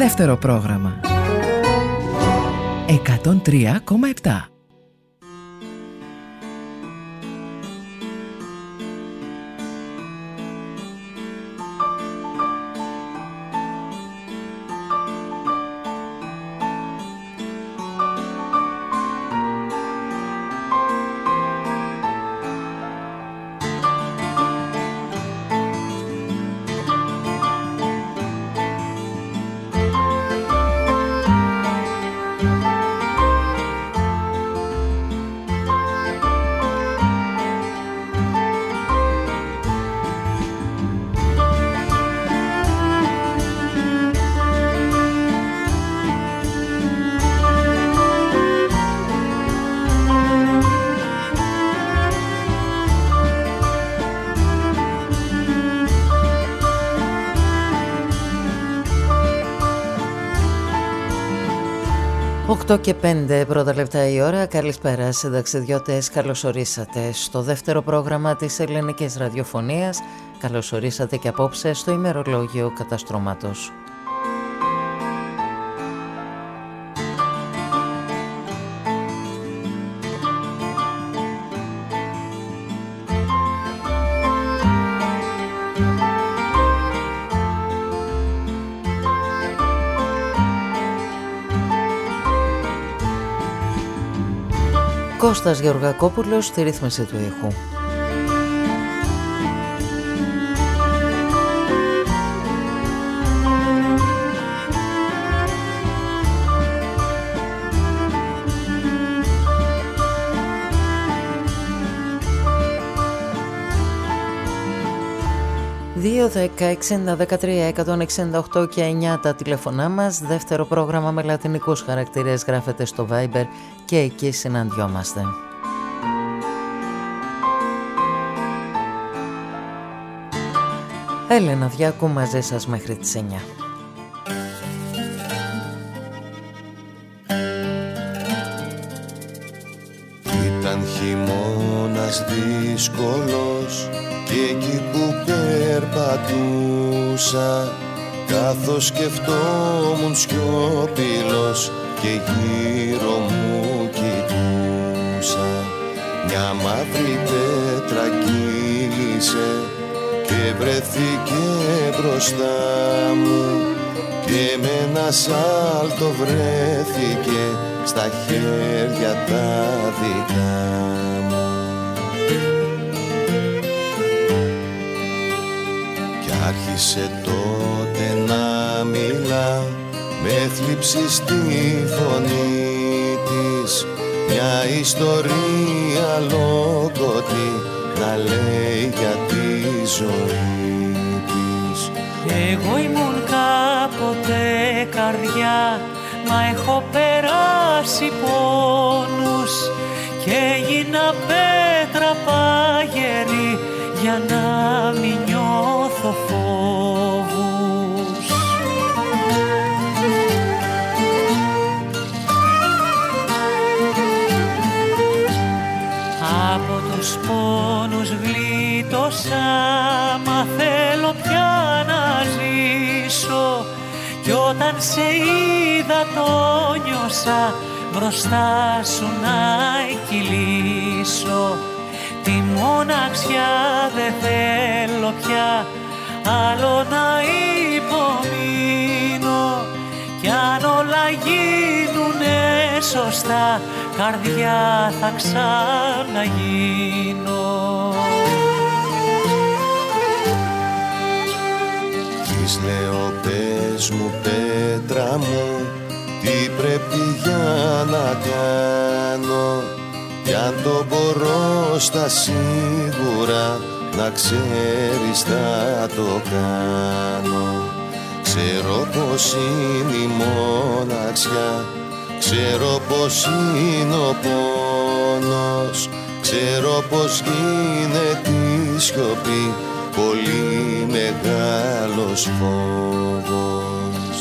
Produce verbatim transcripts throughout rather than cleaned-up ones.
Δεύτερο πρόγραμμα εκατόν τρία κόμμα επτά. οκτώ και πέντε πρώτα λεπτά η ώρα. Καλησπέρα συνταξιδιώτες, καλώς ορίσατε στο δεύτερο πρόγραμμα της ελληνικής ραδιοφωνίας. Καλώς ορίσατε και απόψε στο ημερολόγιο καταστρώματος. Κώστας Γεωργακόπουλος στη ρύθμιση του ήχου. δύο δέκα εξήντα δεκατρία εκατόν εξήντα οκτώ και εννιά τα τηλεφωνά μας. Δεύτερο πρόγραμμα με λατινικούς χαρακτήρες γράφεται στο Viber και εκεί συναντιόμαστε. Έλενα Διάκου μαζί σας μέχρι τις εννιά. Ήταν χειμώνας δύσκολος και εκεί που περπατούσα, καθώς σκεφτόμουν σιωπηλός και γύρω μου κοιτούσα, μια μαύρη πέτρα κύλησε και βρέθηκε μπροστά μου και με ένα σάλτο βρέθηκε στα χέρια τα δικά μου. Άρχισε τότε να μιλά με θλίψη στη φωνή της, μια ιστορία λόγωτη να λέει για τη ζωή της. Εγώ ήμουν κάποτε καρδιά, μα έχω περάσει πόνους και έγινα πέτρα πάγερη για να μην νιώθω φόβους. Από τους πόνους γλίτωσα, μα θέλω πια να ζήσω, κι όταν σε είδα το νιώσα μπροστά σου να κυλήσω. Τη μοναξιά δεν θέλω πια άλλο να υπομείνω, κι αν όλα γίνουνε σωστά καρδιά θα ξαναγίνω. Της λέω πες μου πέτρα μου, τι πρέπει για να κάνω, κι αν το μπορώ στα σίγουρα να ξέρεις θα το κάνω. Ξέρω πως είναι η μοναξιά, ξέρω πως είναι ο πόνος, ξέρω πως γίνεται η σιωπή πολύ μεγάλος φόβος.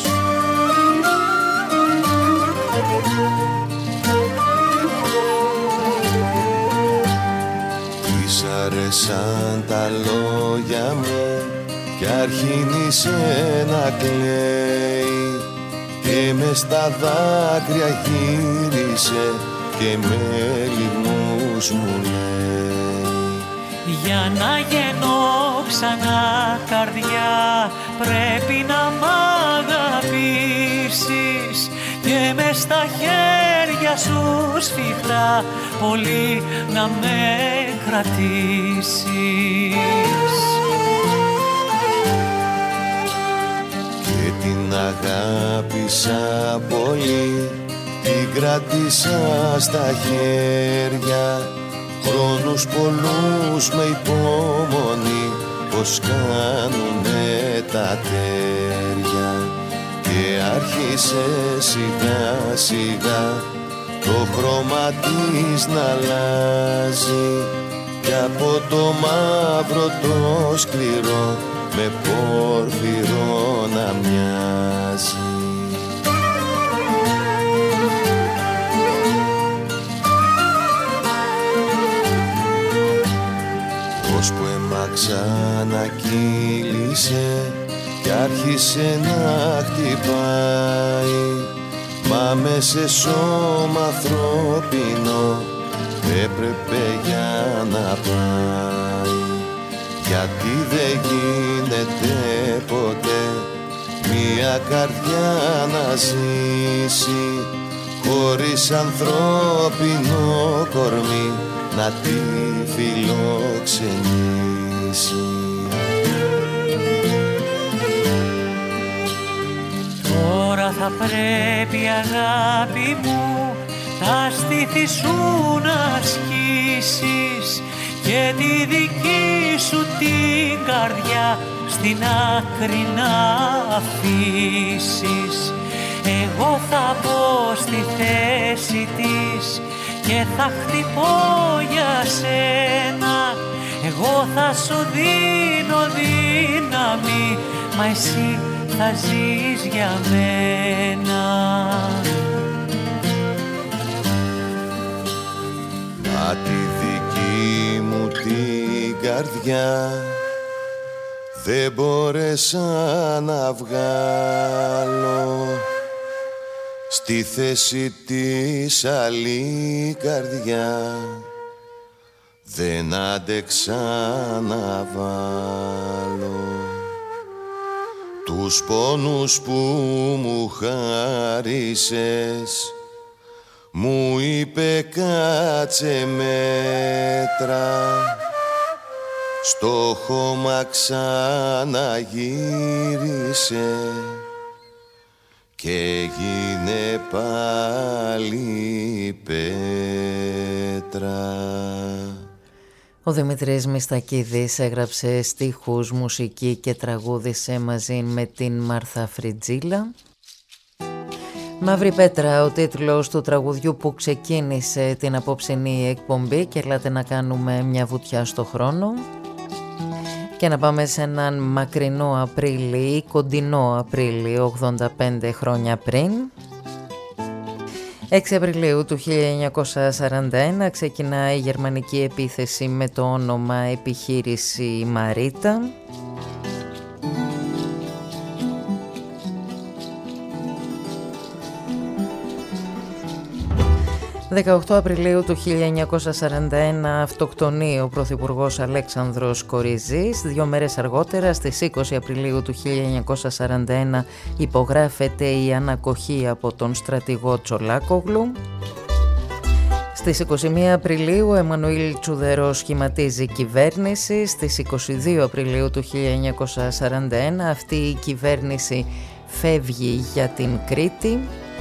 Της αρέσαν τα λόγια μου κι αρχίνησε να κλαίει, και μες στα δάκρυα γύρισε και με λιγμούς μου λέει: για να γεννώ ξανά καρδιά πρέπει να μ' αγαπήσεις και μες στα χέρια σου σφιχτά πολύ να με κρατήσεις. Και την αγάπησα πολύ, την κράτησα στα χέρια, χρόνους πολλούς με υπομονή πως κάνουνε τα τέρια. Και άρχισε σιγά σιγά το χρώμα της να αλλάζει και από το μαύρο το σκληρό με πόρφυρο να μοιάζει. Ώσπου αίμα ξανακύλησε κι άρχισε να χτυπάει, μα μες σε σώμα ανθρώπινο έπρεπε για να πάει. Γιατί δεν γίνεται ποτέ μια καρδιά να ζήσει χωρίς ανθρώπινο κορμί να τη φιλοξενήσει. Τώρα θα πρέπει αγάπη μου τα στήθη σου να ασκήσεις και τη δική σου την καρδιά στην άκρη να αφήσεις. Εγώ θα μπω στη θέση της και θα χτυπώ για σένα. Εγώ θα σου δίνω δύναμη, μα εσύ θα ζεις για μένα. Μα τη δική μου την καρδιά δεν μπόρεσα να βγάλω, στη θέση της άλλη καρδιά δεν άντεξα να βάλω. Τους πόνους που μου χάρισες μου είπε κάτσε μέτρα, στο χώμα ξαναγύρισε και έγινε πάλι πέτρα. Ο Δημήτρης Μιστακίδης έγραψε στίχους, μουσική και τραγούδισε μαζί με την Μάρθα Φριτζίλα. Μαύρη Πέτρα, ο τίτλος του τραγουδιού που ξεκίνησε την απόψινή εκπομπή, και ελάτε να κάνουμε μια βουτιά στο χρόνο και να πάμε σε έναν μακρινό Απρίλη ή κοντινό Απρίλη ογδόντα πέντε χρόνια πριν. έξι Απριλίου του χίλια εννιακόσια σαράντα ένα ξεκινάει η γερμανική επίθεση με το όνομα Επιχείρηση Μαρίτα. δεκαοκτώ Απριλίου του χίλια εννιακόσια σαράντα ένα αυτοκτονεί ο Πρωθυπουργός Αλέξανδρος Κοριζής. Δύο μέρες αργότερα, στις είκοσι Απριλίου του χίλια εννιακόσια σαράντα ένα, υπογράφεται η ανακοχή από τον στρατηγό Τσολάκογλου. Στις είκοσι μία Απριλίου ο Εμμανουήλ Τσουδερός σχηματίζει κυβέρνηση. Στις είκοσι δύο Απριλίου του χίλια εννιακόσια σαράντα ένα αυτή η κυβέρνηση φεύγει για την Κρήτη.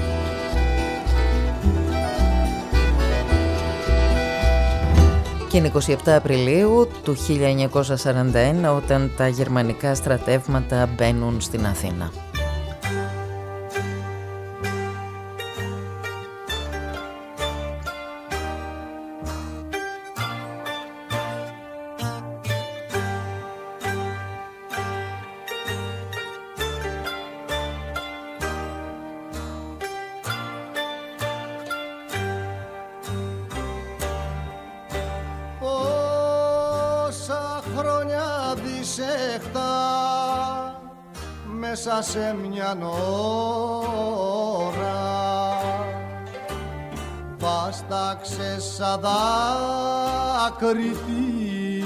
Και είναι είκοσι επτά Απριλίου του χίλια εννιακόσια σαράντα ένα όταν τα γερμανικά στρατεύματα μπαίνουν στην Αθήνα. Πόσα χρόνια δισεχτά με μέσα σε μια ώρα βάσταξε σαν δάκρυτη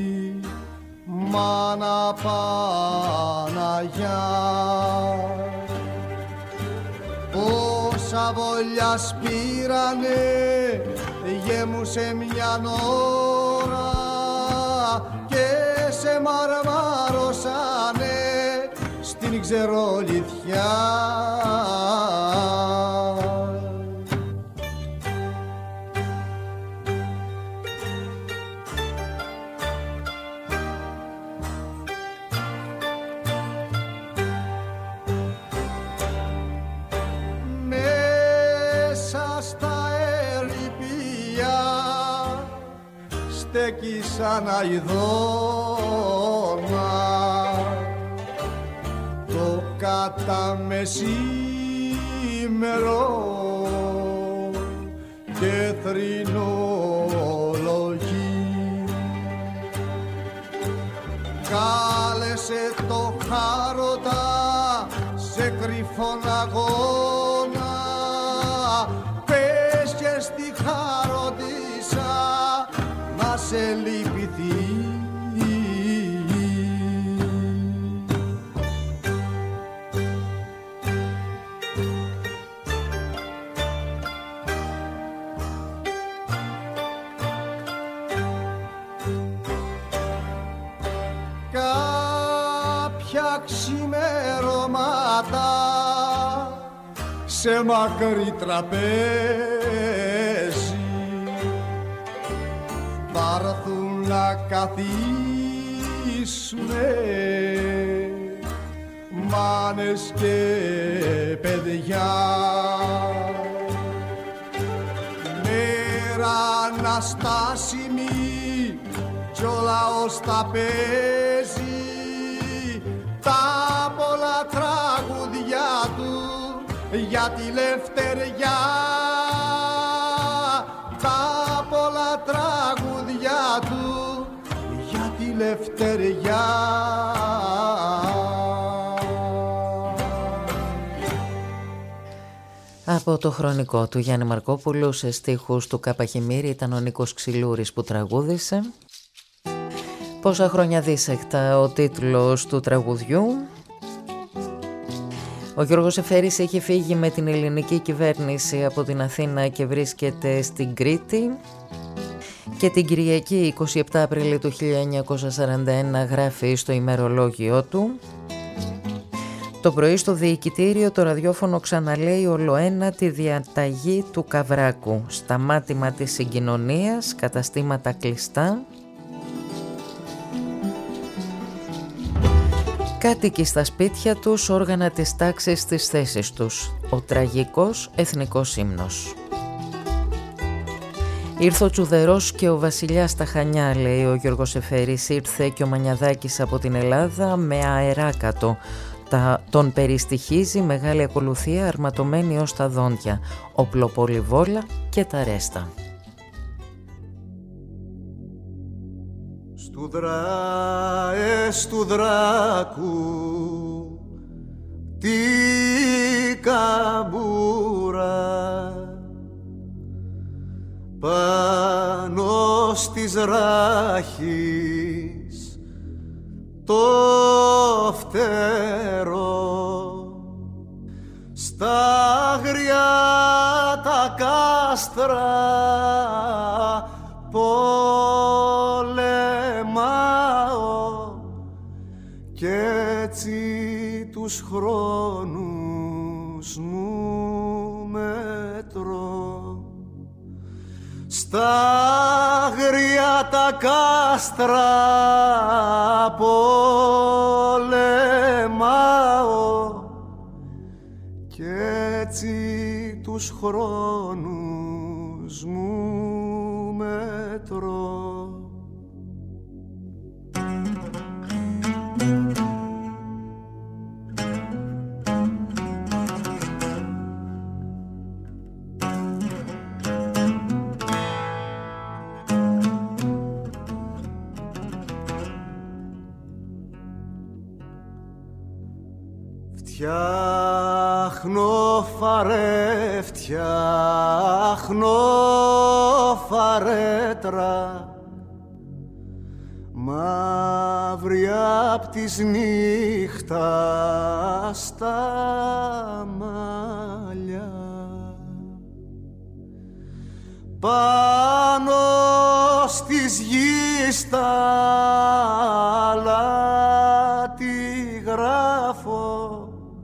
μάνα Παναγιά. Όσα βολιά σπήρανε γέμουσε μια ώρα και σε μαρμάρωσανε στην ξερολιθιά. Στέκει σαν αηδόνα το κατά μεσήμερο και θρηνολογεί. Κάλεσε το χάρωτα σε κρυφόν αγώνα, πες και στη χάροντισσα να σε λυπηθεί. Κάποια ξημερώματα σε μακρύ τραπέζι θα έρθουν να καθίσουνε μάνες και παιδιά. Μέρα αναστάσιμη κι ο λαός τα παίζει τα πολλά τραγουδιά του για τη λευτεριά. Τα πολλά τραγουδιά του για τη λευτεριά. Από το χρονικό του Γιάννη Μαρκόπουλου σε στίχους του Κάπα Χιμήρη ήταν ο Νίκος Ξυλούρης που τραγούδισε. Πόσα χρόνια δίσεκτα ο τίτλος του τραγουδιού. Ο Γιώργος Εφέρης έχει φύγει με την ελληνική κυβέρνηση από την Αθήνα και βρίσκεται στην Κρήτη και την Κυριακή εικοστή εβδόμη Απριλίου του χίλια εννιακόσια σαράντα ένα γράφει στο ημερολόγιο του: το πρωί στο διοικητήριο το ραδιόφωνο ξαναλέει ολοένα τη διαταγή του Καβράκου, σταμάτημα της συγκοινωνίας, καταστήματα κλειστά, κάτοικοι στα σπίτια τους, όργανα της τάξης στις θέσεις τους. Ο τραγικός εθνικός ύμνος. Ήρθε ο Τσουδερός και ο βασιλιάς στα Χανιά, λέει ο Γιώργος Εφέρης. Ήρθε και ο Μανιαδάκης από την Ελλάδα με αεράκατο. Τα, τον περιστοιχίζει μεγάλη ακολουθία αρματωμένη ως τα δόντια, οπλοπολιβόλα και τα ρέστα. Στου δράε του δράκου τη καμπούρα πάνω στις ράχης το φτερό, στα αγριά τα κάστρα πολεμάω κι έτσι τους χρόνους μου μετρώ. Στα αγριά τα κάστρα πολεμάω κι έτσι τους χρόνους μου μετρώ. Φτιάχνω φαρέ, φτιάχνω φαρέτρα μαύρη απ' της νύχτας τα μαλλιά πάνω στις γης τα αλάτι γράφω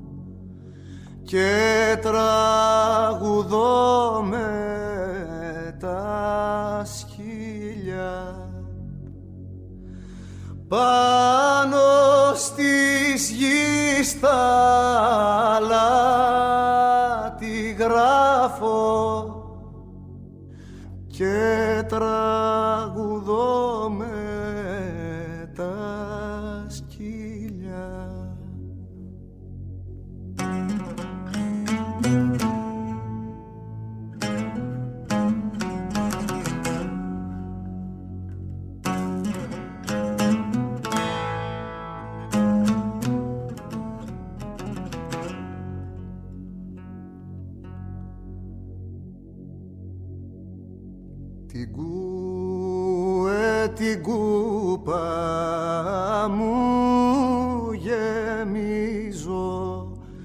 και τραγουδώ με τα σκυλιά πάνω στις γης τα αλάτι γράφω και τραγουδώ με τα σκυλιά. Την κούε την κούπα μου γεμίζω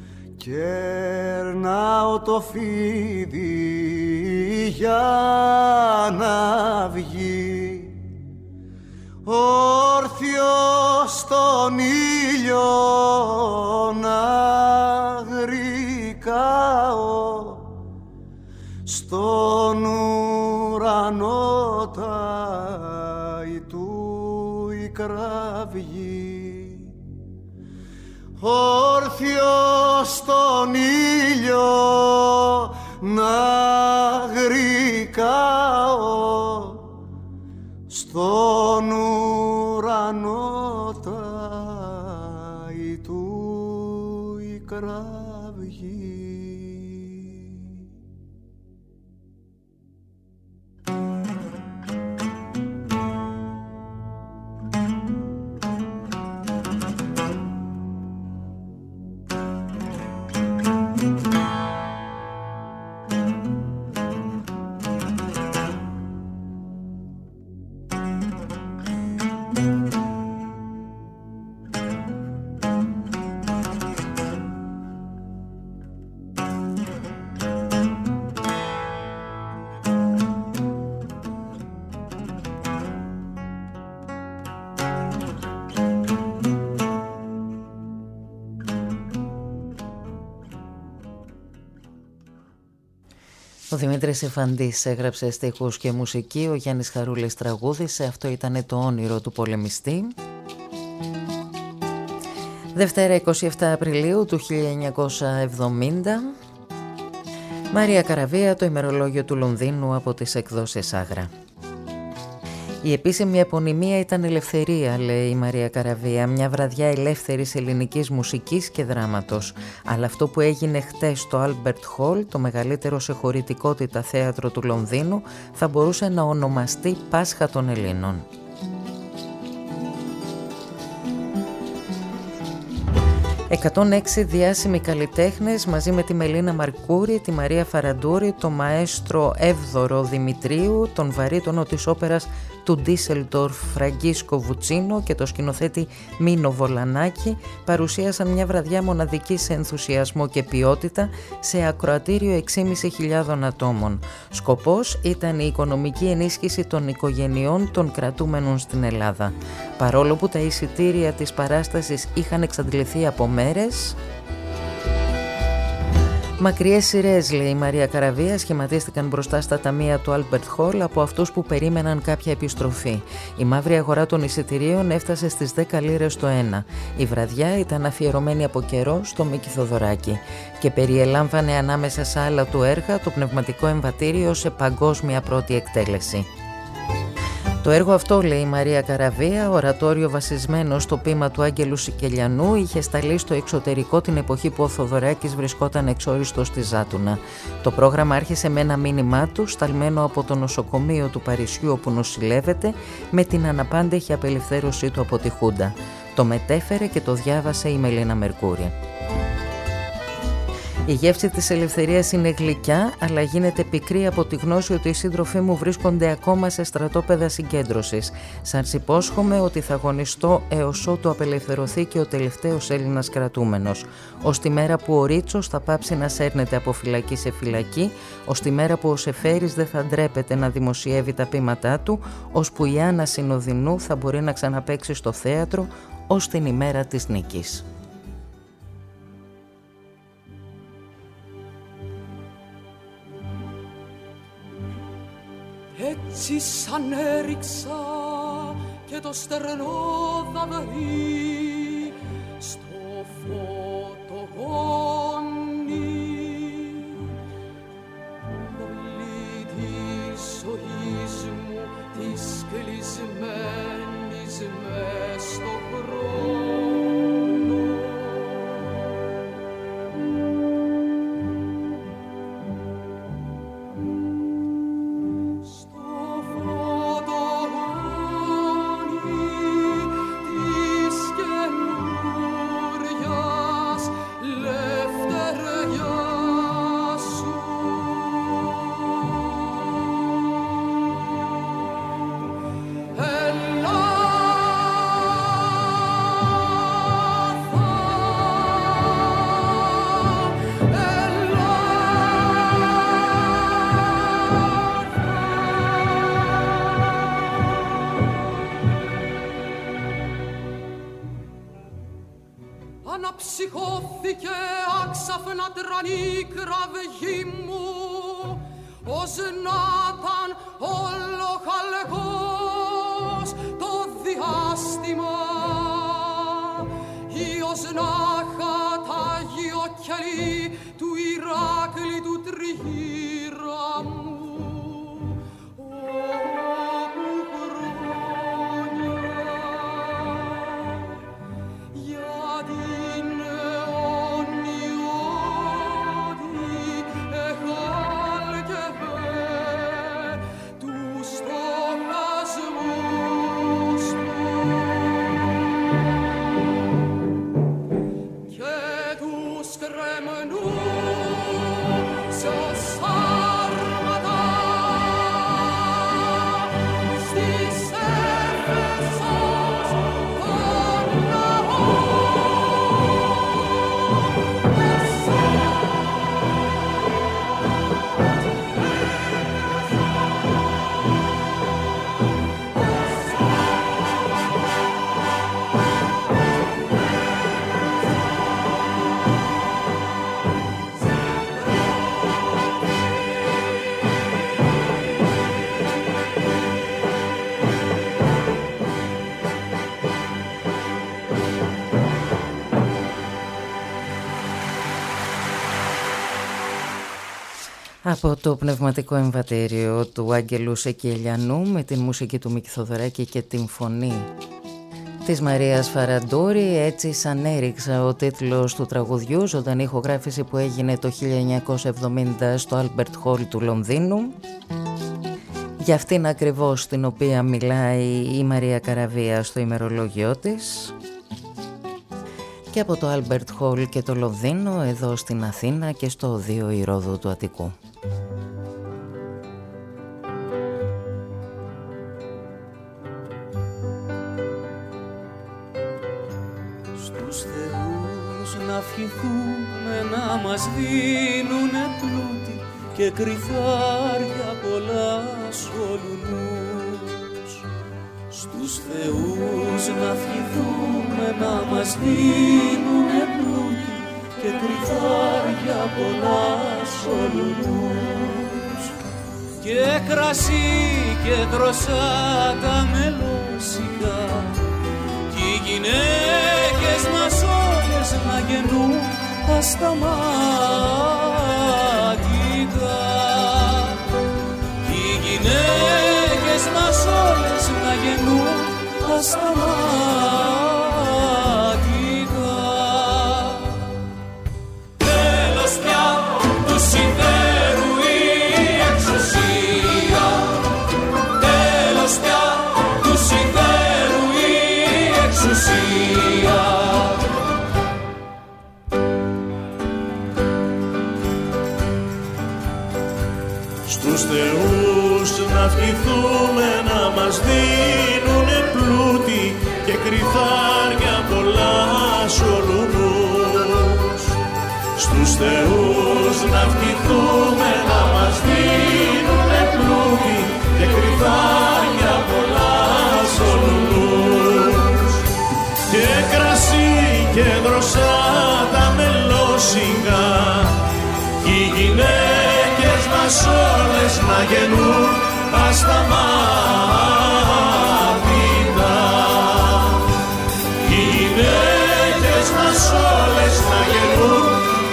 κερνάω το φίδι για να βγει όρθιο στον ήλιο να γρικάω στον ουρανό τάι του η κραυγή όρθιο στον ήλιο να γρικάω στον ουρανό τάι του η κραυγή. Ο Δημήτρης Εφαντής έγραψε στίχους και μουσική, ο Γιάννης Χαρούλης τραγούδισε, αυτό ήταν το όνειρο του πολεμιστή. Δευτέρα εικοστή εβδόμη Απριλίου του χίλια εννιακόσια εβδομήντα. Μαρία Καραβία, το ημερολόγιο του Λονδίνου από τις εκδόσεις Άγρα. Η επίσημη επωνυμία ήταν Ελευθερία, λέει η Μαρία Καραβία, μια βραδιά ελεύθερης ελληνικής μουσικής και δράματος. Αλλά αυτό που έγινε χτες στο Albert Hall, το μεγαλύτερο σε χωρητικότητα θέατρο του Λονδίνου, θα μπορούσε να ονομαστεί Πάσχα των Ελλήνων. εκατόν έξι διάσημοι καλλιτέχνες μαζί με τη Μελίνα Μαρκούρη, τη Μαρία Φαραντούρη, τον μαέστρο Εύδωρο Δημητρίου, τον βαρύτονο της όπερας του Ντίσελντορφ Φραγκίσκο Βουτσίνο και το σκηνοθέτη Μίνο Βολανάκη παρουσίασαν μια βραδιά μοναδική σε ενθουσιασμό και ποιότητα σε ακροατήριο έξι χιλιάδες πεντακόσια ατόμων. Σκοπός ήταν η οικονομική ενίσχυση των οικογενειών των κρατούμενων στην Ελλάδα. Παρόλο που τα εισιτήρια της παράστασης είχαν εξαντληθεί από μέρες, μακριές σειρές, λέει η Μαρία Καραβία, σχηματίστηκαν μπροστά στα ταμεία του Albert Hall από αυτούς που περίμεναν κάποια επιστροφή. Η μαύρη αγορά των εισιτηρίων έφτασε στις δέκα λίρες το ένα. Η βραδιά ήταν αφιερωμένη από καιρό στο Μίκη Θοδωράκη και περιελάμβανε ανάμεσα σε άλλα του έργα το πνευματικό εμβατήριο σε παγκόσμια πρώτη εκτέλεση. Το έργο αυτό, λέει η Μαρία Καραβία, ορατόριο βασισμένο στο ποίημα του Άγγελου Σικελιανού, είχε σταλεί στο εξωτερικό την εποχή που ο Θοδωράκης βρισκόταν εξόριστος στη Ζάτουνα. Το πρόγραμμα άρχισε με ένα μήνυμά του, σταλμένο από το νοσοκομείο του Παρισιού όπου νοσηλεύεται, με την αναπάντεχη απελευθέρωσή του από τη Χούντα. Το μετέφερε και το διάβασε η Μελίνα Μερκούρη. Η γεύση της ελευθερίας είναι γλυκιά, αλλά γίνεται πικρή από τη γνώση ότι οι σύντροφοί μου βρίσκονται ακόμα σε στρατόπεδα συγκέντρωσης. Σας υπόσχομαι ότι θα αγωνιστώ έως ότου απελευθερωθεί και ο τελευταίος Έλληνας κρατούμενος. Ως τη μέρα που ο Ρίτσος θα πάψει να σέρνεται από φυλακή σε φυλακή, ως τη μέρα που ο Σεφέρης δεν θα ντρέπεται να δημοσιεύει τα ποίηματά του, ώσπου η Άννα Συνοδεινού θα μπορεί να ξαναπαίξει στο θέατρο, ως την ημέρα της νίκης. Έτσι σαν έριξα και το στερνό δαβρί στο φωτογόνι, όλη τη ζωής μου της κλεισμένης μες στο χρόνο. Αναψυχώθηκε άξαφνα τρανή κραυγή μου, ως να ήταν όλο χαλεγός το διάστημα, ή ως να χατάγιο κελί του Ηράκλη του τριγύρα μου. Από το πνευματικό εμβατήριο του Άγγελου Σεκελιανού με την μουσική του Μίκη Θοδωράκη και την φωνή της Μαρίας Φαραντούρη, έτσι σαν έριξα ο τίτλος του τραγουδιού, ζωντανή ηχογράφηση που έγινε το χίλια εννιακόσια εβδομήντα στο Albert Hall του Λονδίνου. Για αυτήν ακριβώς την οποία μιλάει η Μαρία Καραβία στο ημερολόγιο της. Και από το Albert Hall και το Λονδίνο εδώ στην Αθήνα και στο Οδείο Ηρόδου του Αττικού. Στους θεούς να ευχηθούμε να μας δίνουνε πλούτη και κρυθάρια πολλά σ' όλους. Στους θεούς να ευχηθούμε να μας δίνουνε πλούτη και κρυθάρια πολλά σ' όλους. Και κρασί και δροσάτα μελώσικα κι οι γυναίκες μας όλες να γεννούν ασταμάτητα. Οι γυναίκες μας όλες να γεννούν ασταμάτητα. Τέλος πια του συμφέρου η εξουσία. Τέλος πια του συμφέρου η εξουσία. στους θεούς να ευχηθούμε να μας δίνουνε πλούτη και κρυφάρια πολλά σολουνούς. Στους θεούς να ευχηθούμε να μας δίνουνε πλούτη και κρυφάρια πολλά σολουνούς. Και κρασί και δροσάτα μελόσιγα κι οι γυναίκες μας όλες να γεννούν ασταμάτητα. Οι γυναίκες μας όλες να γεννούν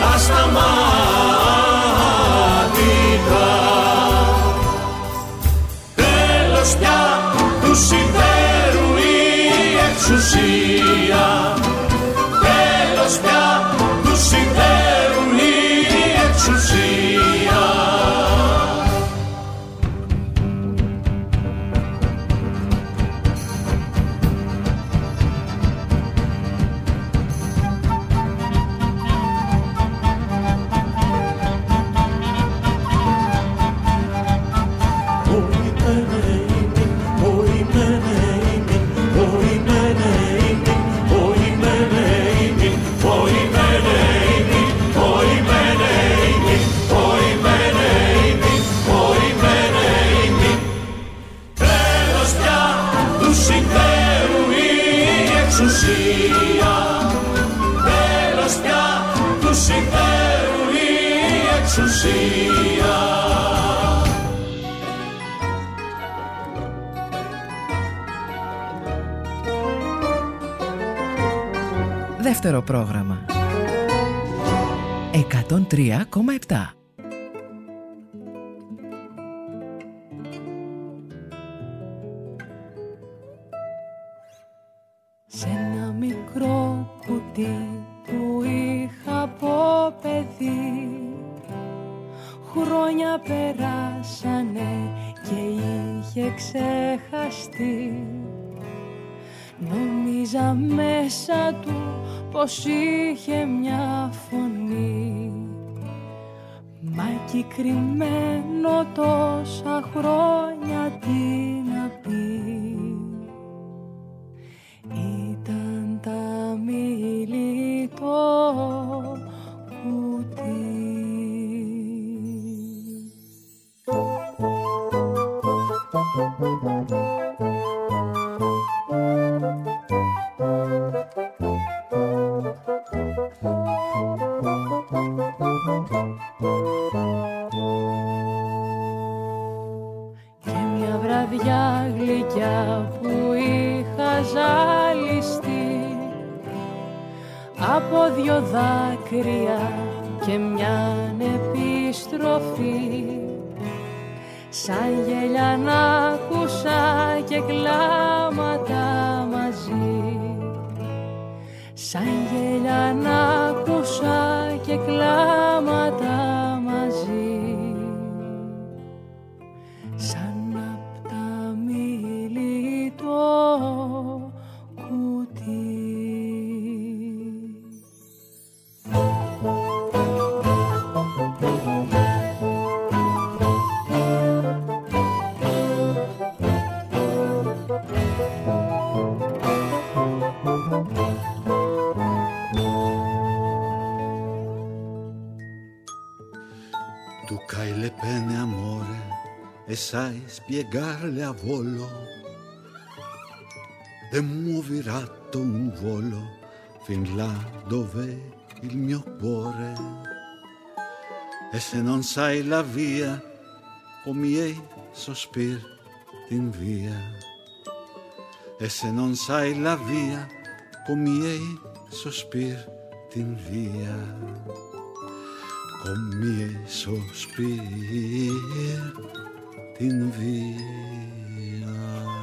ασταμάτητα. Τέλος πια του συμφέρου η εξουσία. Τέλος πια του συμφέρου η εξουσία. Τέλος πια του συμφέρου η εξουσία. Δεύτερο πρόγραμμα εκατόν τρία κόμμα επτά. Σ' ένα μικρό κουτί που είχα από παιδί, χρόνια περάσανε και είχε ξεχαστεί. Νόμιζα μέσα του πως είχε μια φωνή, μα εκεί κρυμμένο τόσα χρόνια τι να πει. Ήταν τα μιλητό κουτί. Και μια βραδιά γλυκιά που είχα ζαλιστεί από δυο δάκρυα και μια επιστροφή, σαν γέλια να άκουσα και κλάματα μαζί, σαν γέλια να άκουσα και κλάματα μαζί, σαν απ' τα μιλητό κουτί. Tu cae le pene amore e sai spiegarle a volo, demuovirato un volo fin là dove il mio cuore. E se non sai la via, o miei sospir t'invia. E se non sai la via, o miei sospir t'invia. Con miei sospir t'invia.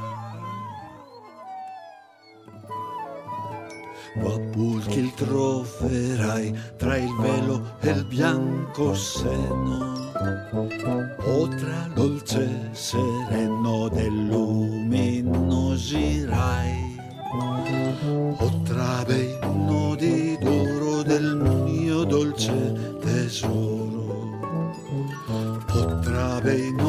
Vapor che il troverai tra il velo e il bianco seno, o tra dolce sereno del luminosi-rai, o tra bei nodi d'oro del mio dolce tesoro, o tra bei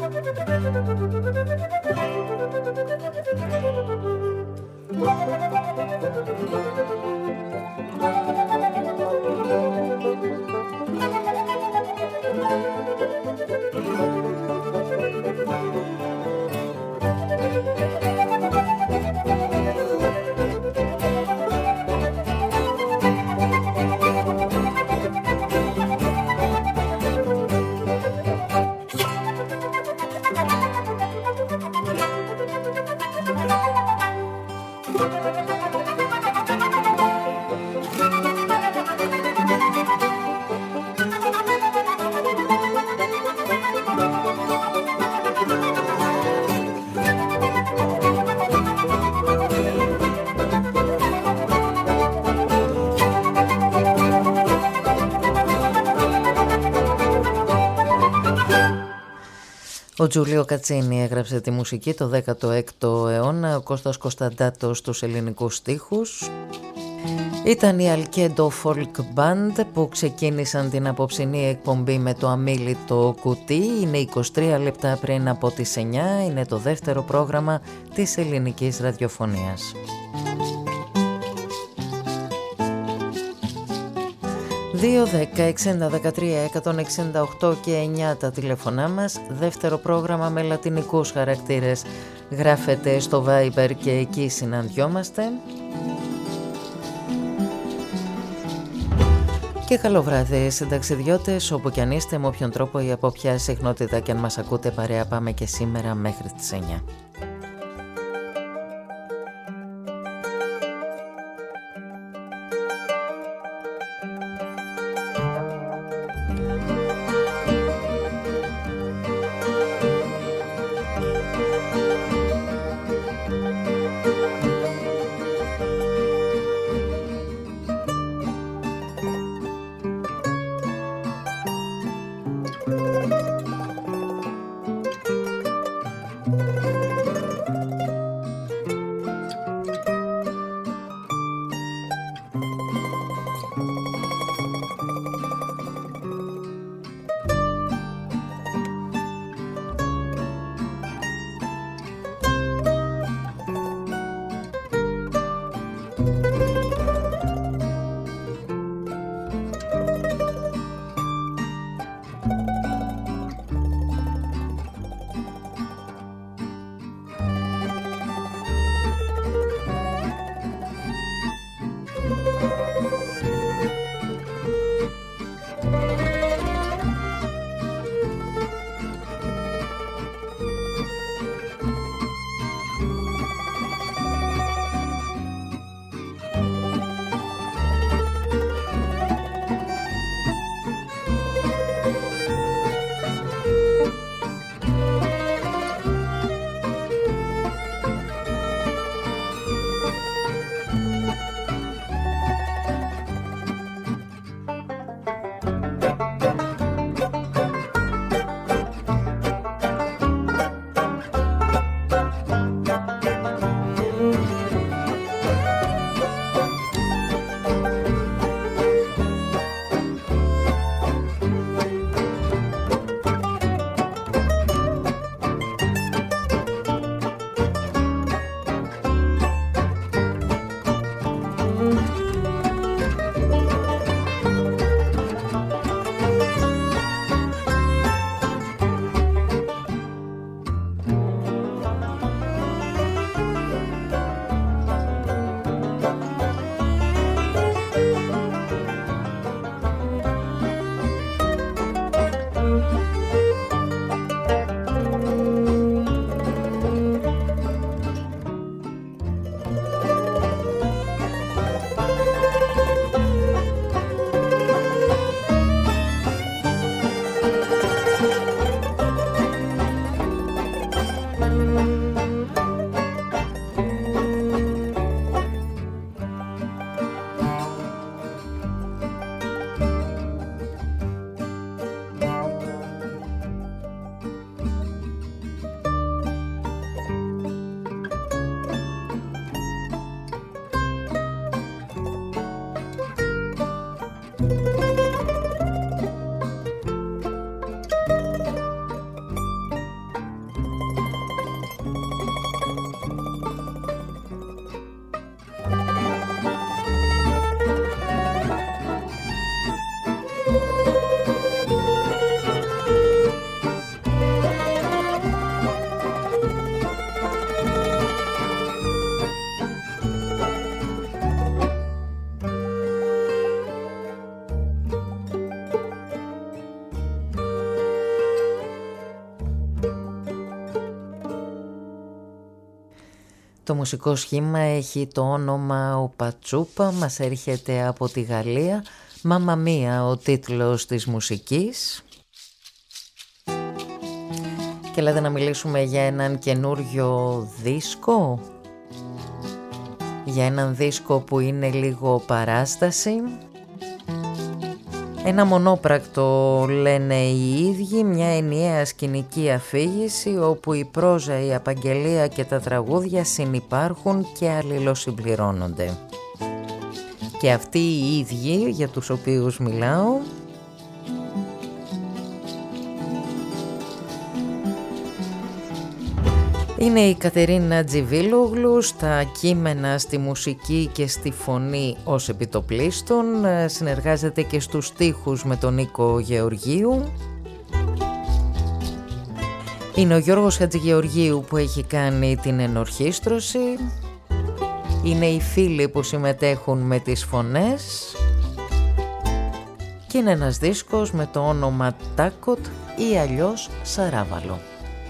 Ο Τζούλιο Κατσίνη έγραψε τη μουσική το δέκατο έκτο αιώνα, ο Κώστας Κωνσταντάτος στους ελληνικούς στίχους. Ήταν η Αλκέντο Folk Band που ξεκίνησαν την απόψινή εκπομπή με το αμίλητο κουτί. Είναι είκοσι τρία λεπτά πριν από τις εννιά, είναι το δεύτερο πρόγραμμα της ελληνικής ραδιοφωνίας. δύο δέκα εξήντα δεκατρία εκατόν εξήντα οκτώ και εννιά τα τηλεφωνά μας. Δεύτερο πρόγραμμα με λατινικούς χαρακτήρες γράφεται στο Viber και εκεί συναντιόμαστε. Και καλό βράδυ συνταξιδιώτες, όπου κι αν είστε, με όποιον τρόπο ή από ποια συχνότητα και αν μας ακούτε παρέα, πάμε και σήμερα μέχρι τις εννιά. Thank you. Το μουσικό σχήμα έχει το όνομα «Ούπα Τσούπα», μας έρχεται από τη Γαλλία. «Μάμα Μία» ο τίτλος της μουσικής. Και λέτε να μιλήσουμε για έναν καινούριο δίσκο, για έναν δίσκο που είναι λίγο παράσταση. Ένα μονόπρακτο, λένε οι ίδιοι, μια ενιαία σκηνική αφήγηση όπου η πρόζα, η απαγγελία και τα τραγούδια συνυπάρχουν και αλληλοσυμπληρώνονται. Και αυτοί οι ίδιοι για τους οποίους μιλάω είναι η Κατερίνα Τζιβίλογλου, στα κείμενα, στη μουσική και στη φωνή ως επιτοπλίστων. Συνεργάζεται και στους στίχους με τον Νίκο Γεωργίου. Είναι ο Γιώργος Χατζηγεωργίου που έχει κάνει την ενορχήστρωση. Είναι οι φίλοι που συμμετέχουν με τις φωνές. Και είναι ένας δίσκος με το όνομα Τάκοτ ή αλλιώς Σαράβαλο.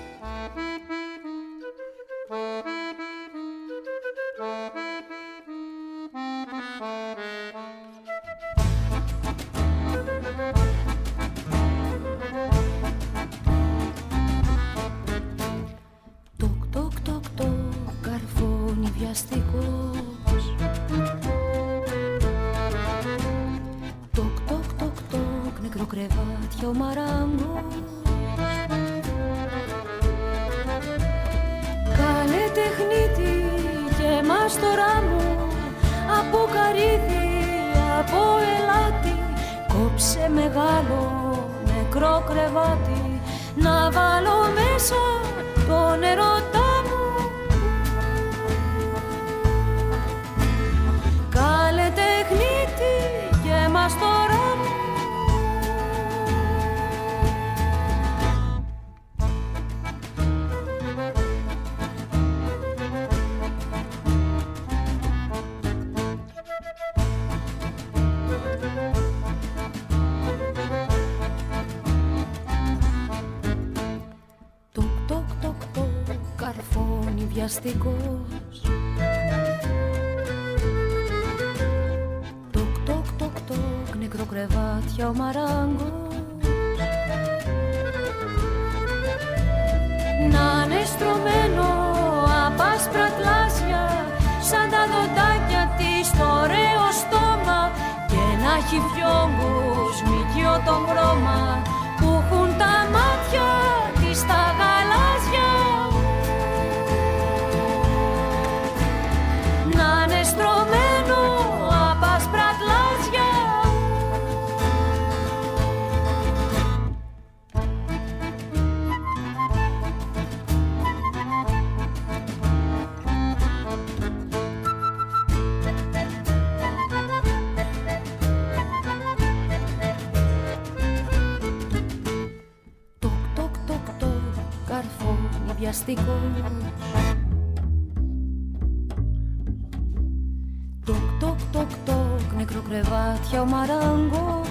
Τοκ τοκ τοκ τοκ, νεκρό κρεβάτια ο μαράγκος. Να είναι στρωμένο απ' άσπρα τλάσια, σαν τα δοντάκια της στο ωραίο στόμα, και να έχει φιόγκους μικιό το χρώμα που έχουν τα μάτια της τα γαλάζια. Να είναι στρωμένο απ' άσπρα τλάσια. Τοκ τοκ τοκ τοκ, καρφώνει βιαστικός. Νεκροκρεβάτια ο μαράγκος.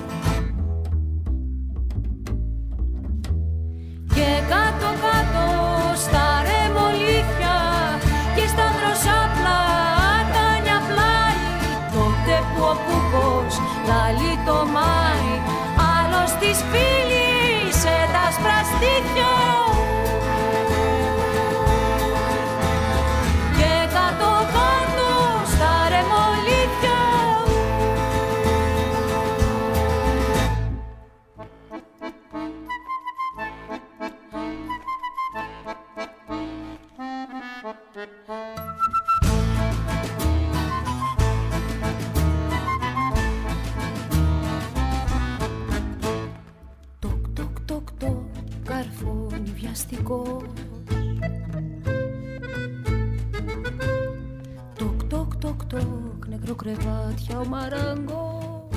Και κάτω κάτω στα ρεμολίχια και στα δροσάπλα τάνια πλάι, τότε που ο κούκος λαλεί το Μάη, άλλος της φίλησε τα σπραστήθια. Και κάτω κάτω στα ρεμολίχια. Τοκ τοκ τοκ τοκ, καρφώνει βιαστικός. Τοκ τοκ τοκ τοκ, νεκρό κρεβάτια ο μαράγκος.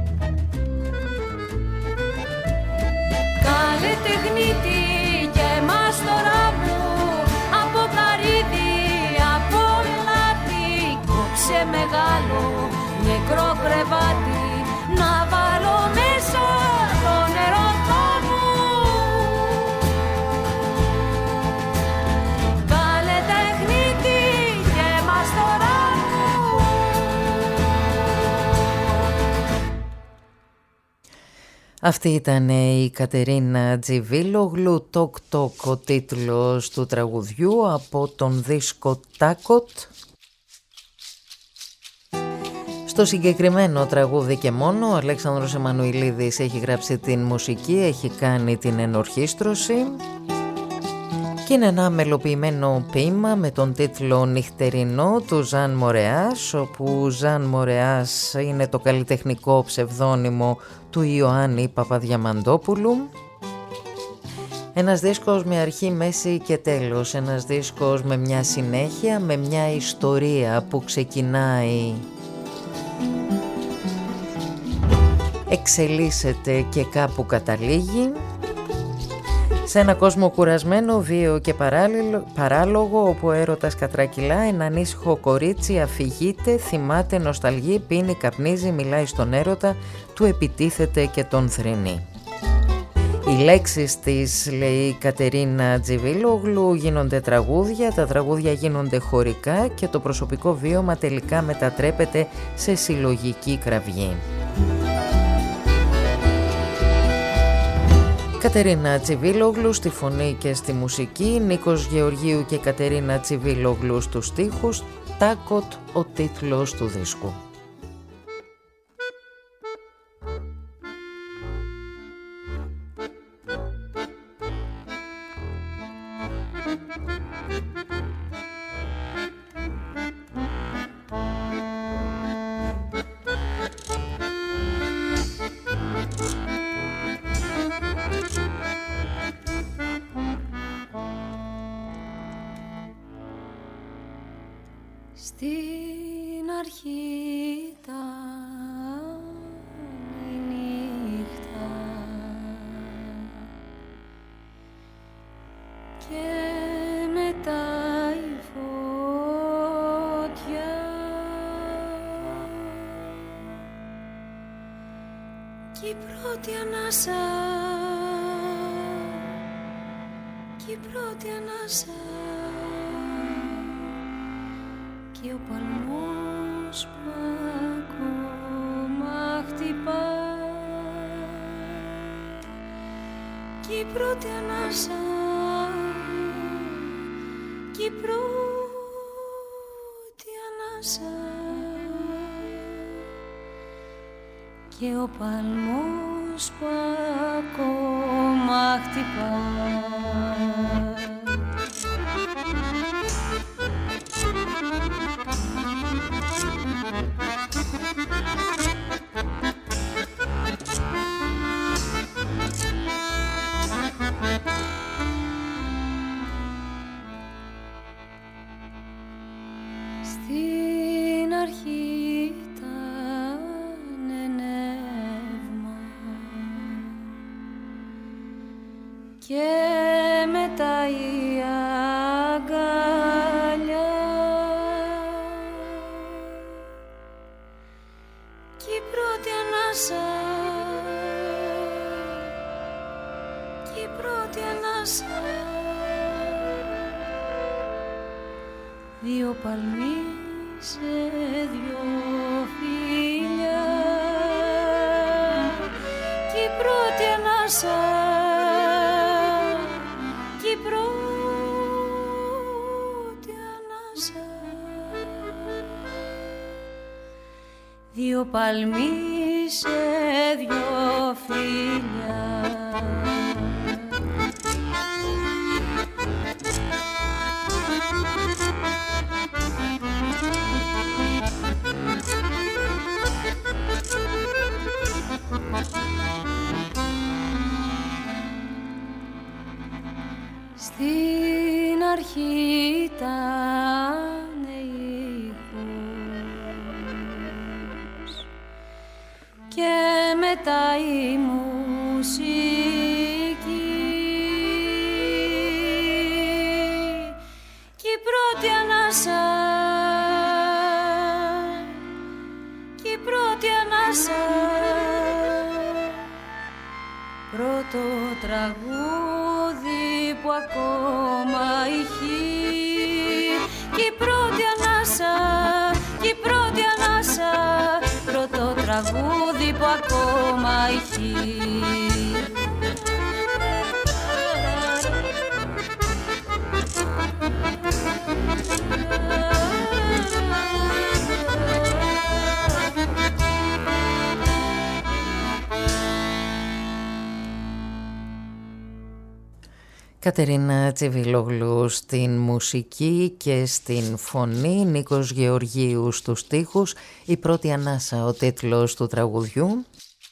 Κάλε τεχνίτη και εμάς τώρα μου, από καρύδι, από ελάτι, κόψε μεγάλο νεκρό κρεβάτι, να βάλω μέσα το νερό μου. Κάλε τεχνίτη και Αυτή ήταν η Κατερίνα Τζιβίλογλου, «Τοκ Τοκ» ο τίτλος του τραγουδιού από τον δίσκο «Τάκοτ». Στο συγκεκριμένο τραγούδι και μόνο ο Αλέξανδρος Εμμανουηλίδης έχει γράψει την μουσική, έχει κάνει την ενορχήστρωση και είναι ένα μελοποιημένο ποίημα με τον τίτλο «Νυχτερινό» του Ζαν Μορεάς, όπου Ζαν Μορεάς είναι το καλλιτεχνικό ψευδόνυμο του Ιωάννη Παπαδιαμαντόπουλου. Ένας δίσκος με αρχή, μέση και τέλος, ένας δίσκος με μια συνέχεια, με μια ιστορία που ξεκινάει, εξελίσσεται και κάπου καταλήγει. Σε ένα κόσμο κουρασμένο, βίαιο και παράλογο, όπου ο έρωτας κατρακυλά, ένα ανήσυχο κορίτσι αφηγείται, θυμάται, νοσταλγεί, πίνει, καπνίζει, μιλάει στον έρωτα, του επιτίθεται και τον θρηνεί. Οι λέξεις της, λέει η Κατερίνα Τζιβίλογλου, γίνονται τραγούδια, τα τραγούδια γίνονται χωρικά και το προσωπικό βίωμα τελικά μετατρέπεται σε συλλογική κραυγή. Κατερίνα Τσιβίλογλου στη φωνή και στη μουσική, Νίκος Γεωργίου και Κατερίνα Τσιβίλογλου στους στίχους, «Τάκοτ» ο τίτλος του δίσκου. Στην αρχή ήταν η νύχτα και μετά η φωτιά κι η πρώτη ανάσα, κι η πρώτη ανάσα και ο παλμός που ακόμα χτυπά κι η πρώτη ανάσα, κι η πρώτη ανάσα και ο παλμός που ακόμα χτυπά. Στην αρχή ήταν νεύμα και μετά η αγκαλιά κι η πρώτη ανάσα, κι η πρώτη ανάσα, δύο παλμοί σε δυο φιλιά κι η πρώτη ανάσα, κι η πρώτη ανάσα, δύο παλμοί σε δυο φιλιά. Στην αρχή ήταν ήχος και μετά η μουσική κι η πρώτη ανάσα, κι η πρώτη ανάσα, πρώτο τραγούδι που ακόμα ηχεί κι η πρώτη ανάσα, κι η πρώτη ανάσα, πρώτο τραγούδι τραγούδι που ακόμα ηχεί. Κατερίνα Τσιβιλόγλου στην μουσική και στην φωνή, Νίκος Γεωργίου στους στίχους. Η πρώτη ανάσα, ο τίτλος του τραγουδιού,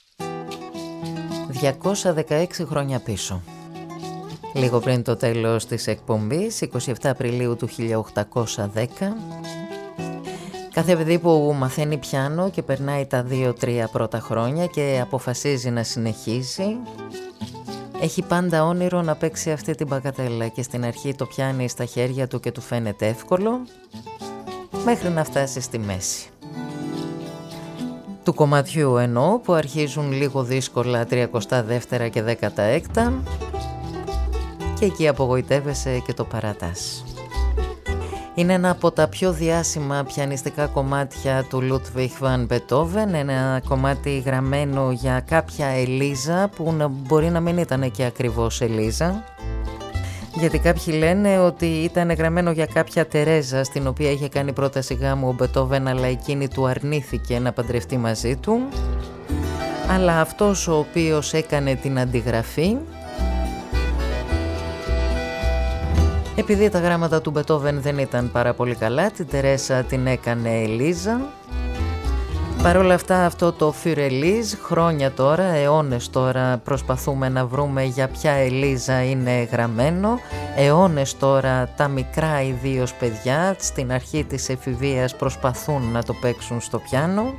διακόσια δεκαέξι χρόνια πίσω. Λίγο πριν το τέλος της εκπομπής, εικοστή εβδόμη Απριλίου του χίλια οκτακόσια δέκα. Κάθε παιδί που μαθαίνει πιάνο και περνάει τα δύο τρία πρώτα χρόνια και αποφασίζει να συνεχίσει, έχει πάντα όνειρο να παίξει αυτή την μπαγκατέλα και στην αρχή το πιάνει στα χέρια του και του φαίνεται εύκολο, μέχρι να φτάσει στη μέση του κομματιού, ενώ που αρχίζουν λίγο δύσκολα τριακοστά δεύτερα και δέκατα έκτα και εκεί απογοητεύεσαι και το παρατάς. Είναι ένα από τα πιο διάσημα πιανιστικά κομμάτια του Λούτβιχ Βαν Μπετόβεν, ένα κομμάτι γραμμένο για κάποια Ελίζα που να, μπορεί να μην ήταν και ακριβώς Ελίζα, γιατί κάποιοι λένε ότι ήταν γραμμένο για κάποια Τερέζα στην οποία είχε κάνει πρόταση γάμου ο Μπετόβεν, αλλά εκείνη του αρνήθηκε να παντρευτεί μαζί του. Αλλά αυτός ο οποίος έκανε την αντιγραφή, επειδή τα γράμματα του Μπετόβεν δεν ήταν πάρα πολύ καλά, την Τερέσα την έκανε Ελίζα. Παρ' όλα αυτά αυτό το Φιρελίζ, χρόνια τώρα, αιώνες τώρα προσπαθούμε να βρούμε για ποια Ελίζα είναι γραμμένο. Αιώνες τώρα τα μικρά ιδίως παιδιά στην αρχή της εφηβείας προσπαθούν να το παίξουν στο πιάνο.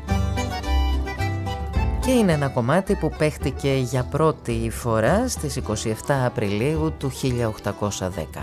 Και είναι ένα κομμάτι που παίχτηκε για πρώτη φορά στις εικοστή εβδόμη Απριλίου του χίλια οκτακόσια δέκα.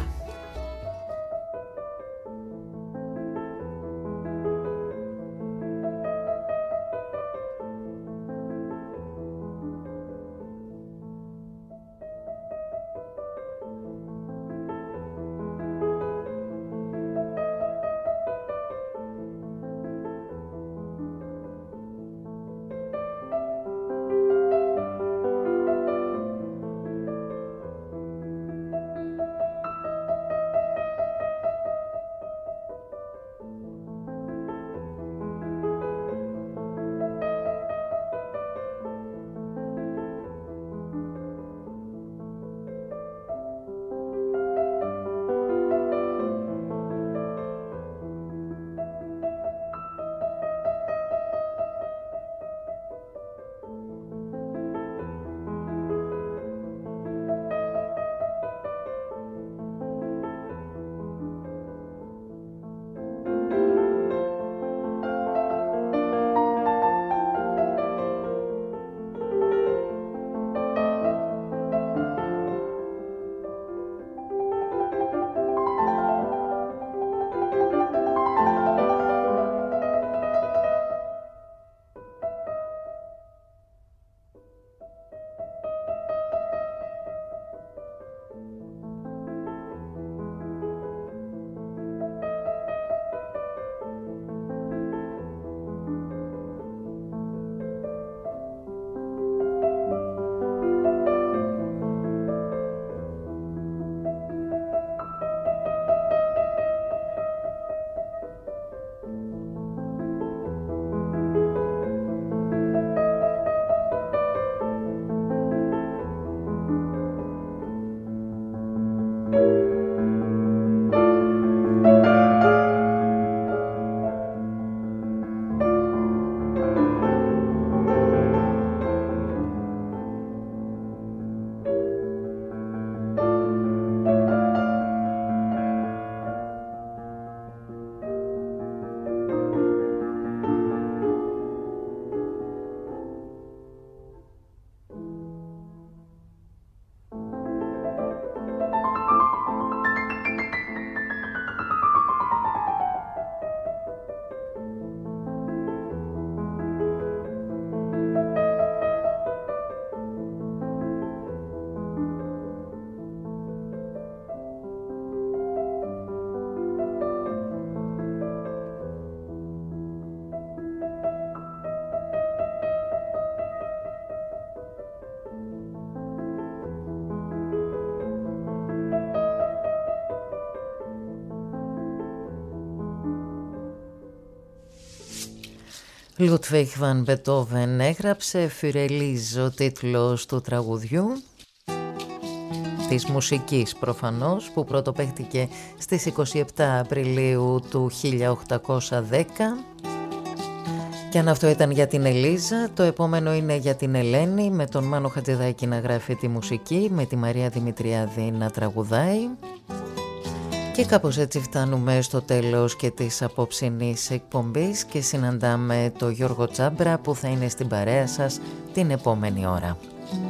Λούτβιχ Βαν Μπετόβεν έγραψε, Φιρελίζ ο τίτλος του τραγουδιού, της μουσικής προφανώς, που πρωτοπαίχτηκε στις είκοσι επτά Απριλίου του χίλια οκτακόσια δέκα. Και αν αυτό ήταν για την Ελίζα, το επόμενο είναι για την Ελένη, με τον Μάνο Χατζηδάκη να γράφει τη μουσική, με τη Μαρία Δημητριάδη να τραγουδάει. Και κάπως έτσι φτάνουμε στο τέλος και της απόψινής εκπομπής και συναντάμε το Γιώργο Τσάμπρα που θα είναι στην παρέα σας την επόμενη ώρα.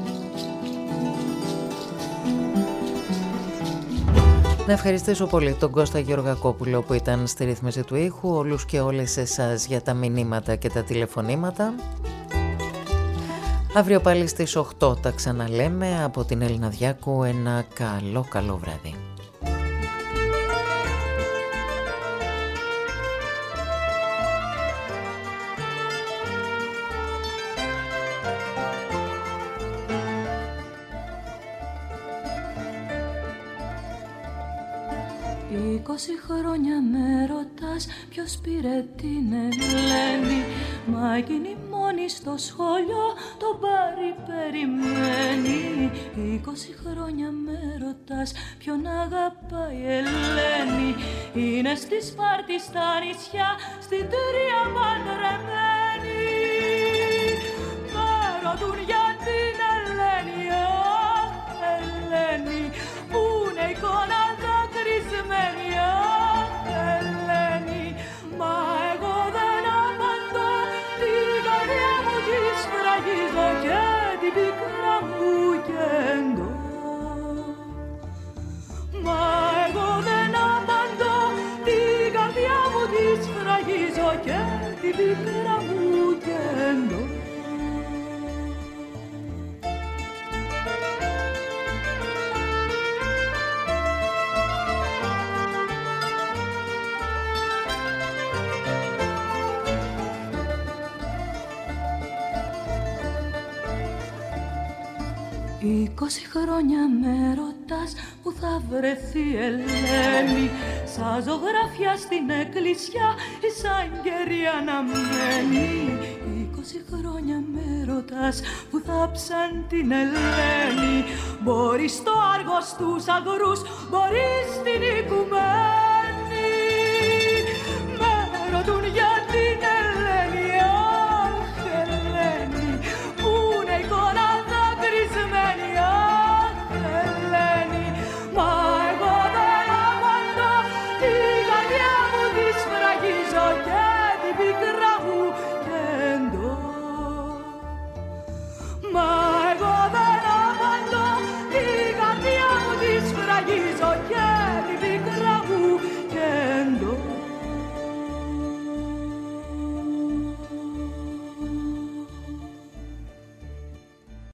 Να ευχαριστήσω πολύ τον Κώστα Γεωργακόπουλο που ήταν στη ρύθμιση του ήχου, όλους και όλες εσάς για τα μηνύματα και τα τηλεφωνήματα. Αύριο πάλι στις οκτώ τα ξαναλέμε. Από την Έλληνα Διάκου ένα καλό καλό βράδυ. Είκοσι χρόνια με ρωτάς ποιος πήρε την Ελένη, μα εκείνη μόνη στο σχολείο το πάρει περιμένει. Είκοσι χρόνια με ρωτάς ποιον αγαπάει η Ελένη, είναι στη Σπάρτη στα νησιά, στην Τρία παντρεμένη. Με ρωτούν για την Ελένη, αχ Ελένη, που είναι εικόνα δακρυσμένη, αχ Ελένη, μα εγώ δεν απαντώ, την καρδιά μου τη σφραγίζω και την πίκρα μου κεντώ. Μα εγώ δεν απαντώ, την καρδιά μου τη σφραγίζω και την πίκρα μου κεντώ. Είκοσι χρόνια με ρωτάς που θα βρεθεί η Ελένη, σαν ζωγραφιά στην εκκλησιά ή σαν κερί αναμένη. Είκοσι χρόνια με ρωτάς που θα ψαν την Ελένη, μπορεί στο Άργος τους αγρούς, μπορεί στην οικουμένη.